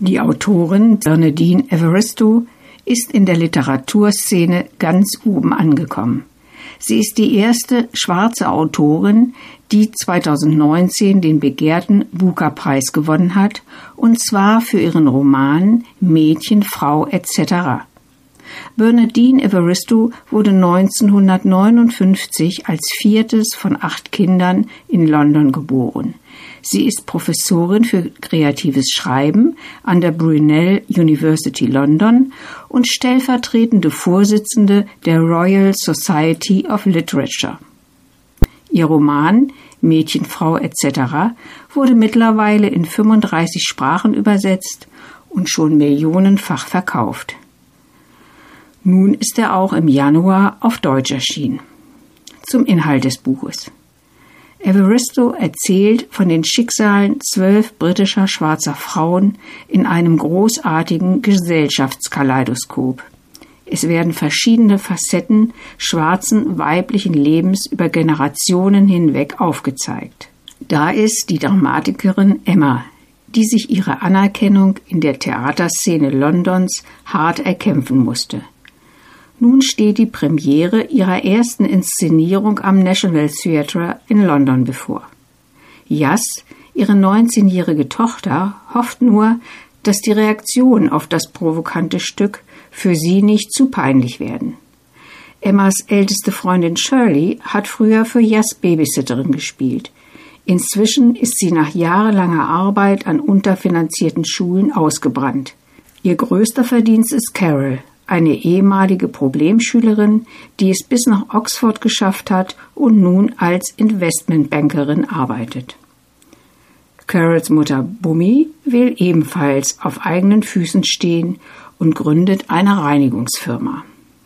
Die Autorin Bernardine Evaristo ist in der Literaturszene ganz oben angekommen. Sie ist die erste schwarze Autorin, die 2019 den begehrten Booker-Preis gewonnen hat, und zwar für ihren Roman Mädchen, Frau etc. Bernardine Evaristo wurde 1959 als viertes von 8 Kindern in London geboren. Sie ist Professorin für kreatives Schreiben an der Brunel University London und stellvertretende Vorsitzende der Royal Society of Literature. Ihr Roman Mädchen, Frau etc. wurde mittlerweile in 35 Sprachen übersetzt und schon millionenfach verkauft. Nun ist er auch im Januar auf Deutsch erschienen. Zum Inhalt des Buches. Evaristo erzählt von den Schicksalen 12 britischer schwarzer Frauen in einem großartigen Gesellschaftskaleidoskop. Es werden verschiedene Facetten schwarzen weiblichen Lebens über Generationen hinweg aufgezeigt. Da ist die Dramatikerin Emma, die sich ihre Anerkennung in der Theaterszene Londons hart erkämpfen musste. Nun steht die Premiere ihrer ersten Inszenierung am National Theatre in London bevor. Yas, ihre 19-jährige Tochter, hofft nur, dass die Reaktionen auf das provokante Stück für sie nicht zu peinlich werden. Emmas älteste Freundin Shirley hat früher für Yas Babysitterin gespielt. Inzwischen ist sie nach jahrelanger Arbeit an unterfinanzierten Schulen ausgebrannt. Ihr größter Verdienst ist Carol, eine ehemalige Problemschülerin, die es bis nach Oxford geschafft hat und nun als Investmentbankerin arbeitet. Carols Mutter Bummi will ebenfalls auf eigenen Füßen stehen und gründet eine Reinigungsfirma.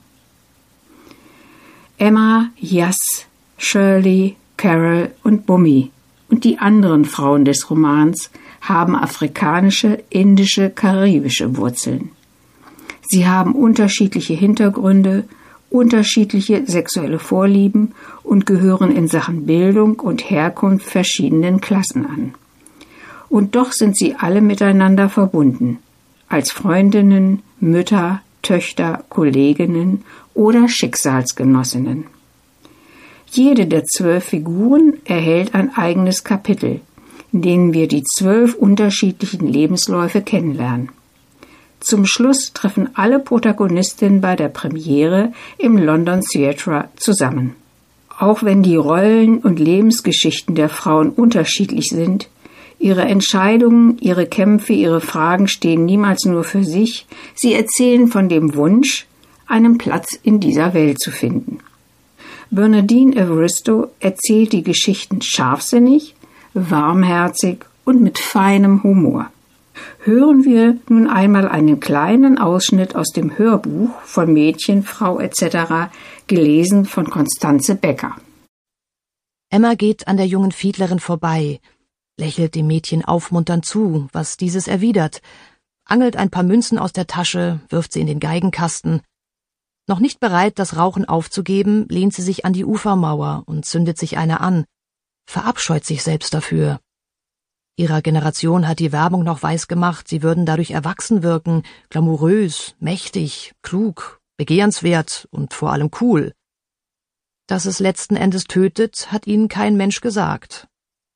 Emma, Yas, Shirley, Carol und Bummi und die anderen Frauen des Romans haben afrikanische, indische, karibische Wurzeln. Sie haben unterschiedliche Hintergründe, unterschiedliche sexuelle Vorlieben und gehören in Sachen Bildung und Herkunft verschiedenen Klassen an. Und doch sind sie alle miteinander verbunden, als Freundinnen, Mütter, Töchter, Kolleginnen oder Schicksalsgenossinnen. Jede der 12 Figuren erhält ein eigenes Kapitel, in denen wir die 12 unterschiedlichen Lebensläufe kennenlernen. Zum Schluss treffen alle Protagonistinnen bei der Premiere im London Theatre zusammen. Auch wenn die Rollen und Lebensgeschichten der Frauen unterschiedlich sind, ihre Entscheidungen, ihre Kämpfe, ihre Fragen stehen niemals nur für sich, sie erzählen von dem Wunsch, einen Platz in dieser Welt zu finden. Bernardine Evaristo erzählt die Geschichten scharfsinnig, warmherzig und mit feinem Humor. Hören wir nun einmal einen kleinen Ausschnitt aus dem Hörbuch von Mädchen, Frau etc., gelesen von Constanze Becker. Emma geht an der jungen Fiedlerin vorbei, lächelt dem Mädchen aufmunternd zu, was dieses erwidert, angelt ein paar Münzen aus der Tasche, wirft sie in den Geigenkasten. Noch nicht bereit, das Rauchen aufzugeben, lehnt sie sich an die Ufermauer und zündet sich eine an, verabscheut sich selbst dafür. Ihrer Generation hat die Werbung noch weisgemacht, sie würden dadurch erwachsen wirken, glamourös, mächtig, klug, begehrenswert und vor allem cool. Dass es letzten Endes tötet, hat ihnen kein Mensch gesagt.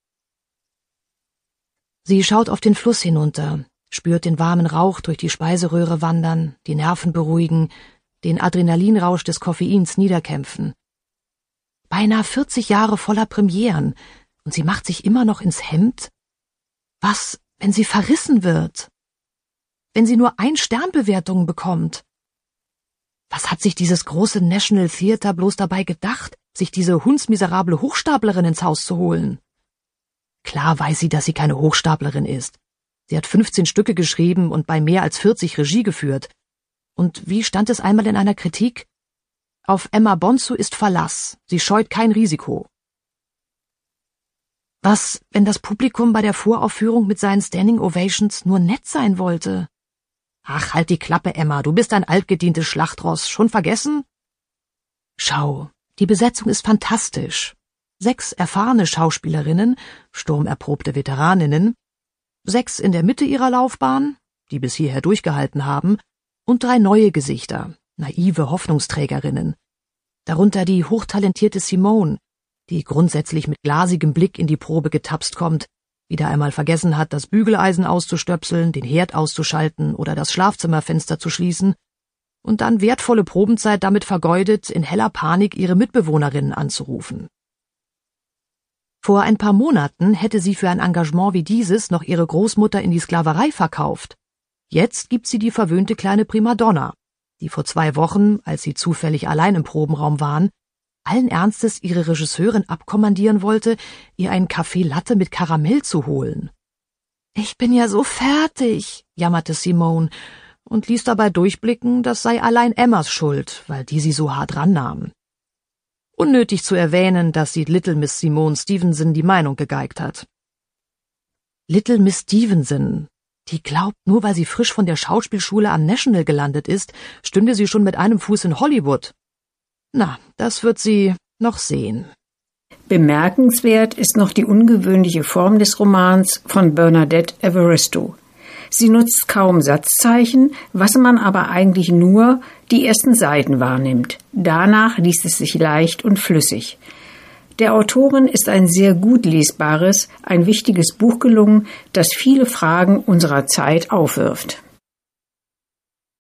Sie schaut auf den Fluss hinunter, spürt den warmen Rauch durch die Speiseröhre wandern, die Nerven beruhigen, den Adrenalinrausch des Koffeins niederkämpfen. Beinahe 40 Jahre voller Premieren, und sie macht sich immer noch ins Hemd? Was, wenn sie verrissen wird? Wenn sie nur 1-Stern-Bewertungen bekommt? Was hat sich dieses große National Theatre bloß dabei gedacht, sich diese hundsmiserable Hochstaplerin ins Haus zu holen? Klar weiß sie, dass sie keine Hochstaplerin ist. Sie hat 15 Stücke geschrieben und bei mehr als 40 Regie geführt. Und wie stand es einmal in einer Kritik? Auf Emma Bonsu ist Verlass, sie scheut kein Risiko. Was, wenn das Publikum bei der Voraufführung mit seinen Standing Ovations nur nett sein wollte? Ach, halt die Klappe, Emma, du bist ein altgedientes Schlachtross, schon vergessen? Schau, die Besetzung ist fantastisch. 6 erfahrene Schauspielerinnen, sturmerprobte Veteraninnen, 6 in der Mitte ihrer Laufbahn, die bis hierher durchgehalten haben, und 3 neue Gesichter, naive Hoffnungsträgerinnen. Darunter die hochtalentierte Simone, die grundsätzlich mit glasigem Blick in die Probe getapst kommt, wieder einmal vergessen hat, das Bügeleisen auszustöpseln, den Herd auszuschalten oder das Schlafzimmerfenster zu schließen und dann wertvolle Probenzeit damit vergeudet, in heller Panik ihre Mitbewohnerinnen anzurufen. Vor ein paar Monaten hätte sie für ein Engagement wie dieses noch ihre Großmutter in die Sklaverei verkauft. Jetzt gibt sie die verwöhnte kleine Primadonna, die vor 2 Wochen, als sie zufällig allein im Probenraum waren, allen Ernstes ihre Regisseurin abkommandieren wollte, ihr einen Kaffee Latte mit Karamell zu holen. »Ich bin ja so fertig«, jammerte Simone und ließ dabei durchblicken, das sei allein Emmas Schuld, weil die sie so hart rannahm. Unnötig zu erwähnen, dass sie Little Miss Simone Stevenson die Meinung gegeigt hat. Little Miss Stevenson, die glaubt, nur weil sie frisch von der Schauspielschule am National gelandet ist, stünde sie schon mit einem Fuß in Hollywood. Na, das wird sie noch sehen. Bemerkenswert ist noch die ungewöhnliche Form des Romans von Bernadette Evaristo. Sie nutzt kaum Satzzeichen, was man aber eigentlich nur die ersten Seiten wahrnimmt. Danach liest es sich leicht und flüssig. Der Autorin ist ein sehr gut lesbares, ein wichtiges Buch gelungen, das viele Fragen unserer Zeit aufwirft.